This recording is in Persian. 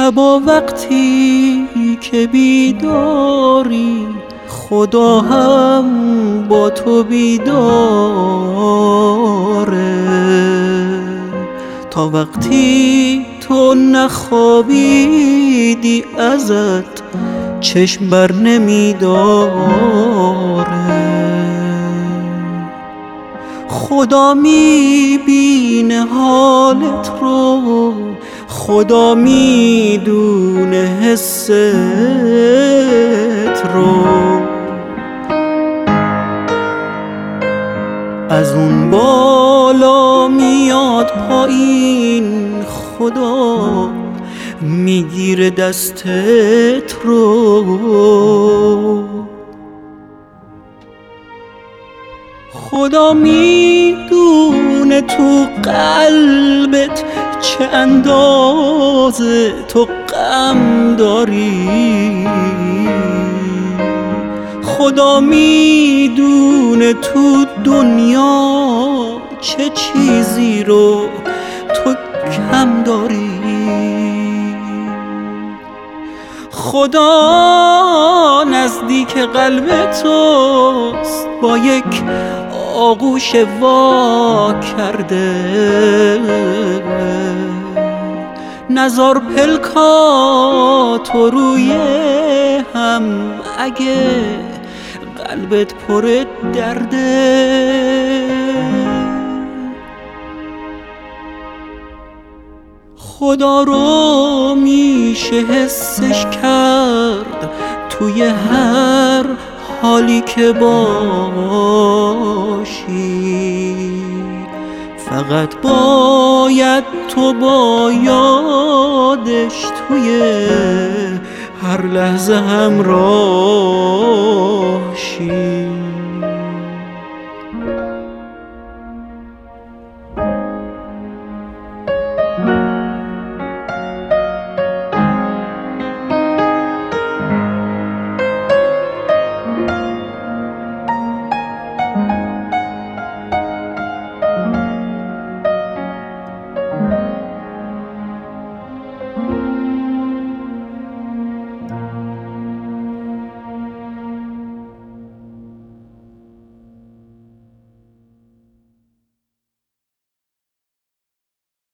شبا وقتی که بیداری خدا هم با تو بیداره، تا وقتی تو نخوابیدی ازت چشم بر نمیداره. خدا میبینه حالت رو، خدا میدونه حست رو، از اون بالا میاد پایین خدا میگیره دستت رو. خدا میدونه تو قلبت چه اندازه تو غم داری، خدا میدونه تو دنیا چه چیزی رو تو کم داری. خدا نزدیک قلب توست، با یک آغوش وا کرده، نزار پلکاتو روی هم اگه قلبت پر درده. خدا رو میشه حسش کرد توی هر حالی که باشی، فقط باید تو با یادش توی هر لحظه همراه شی.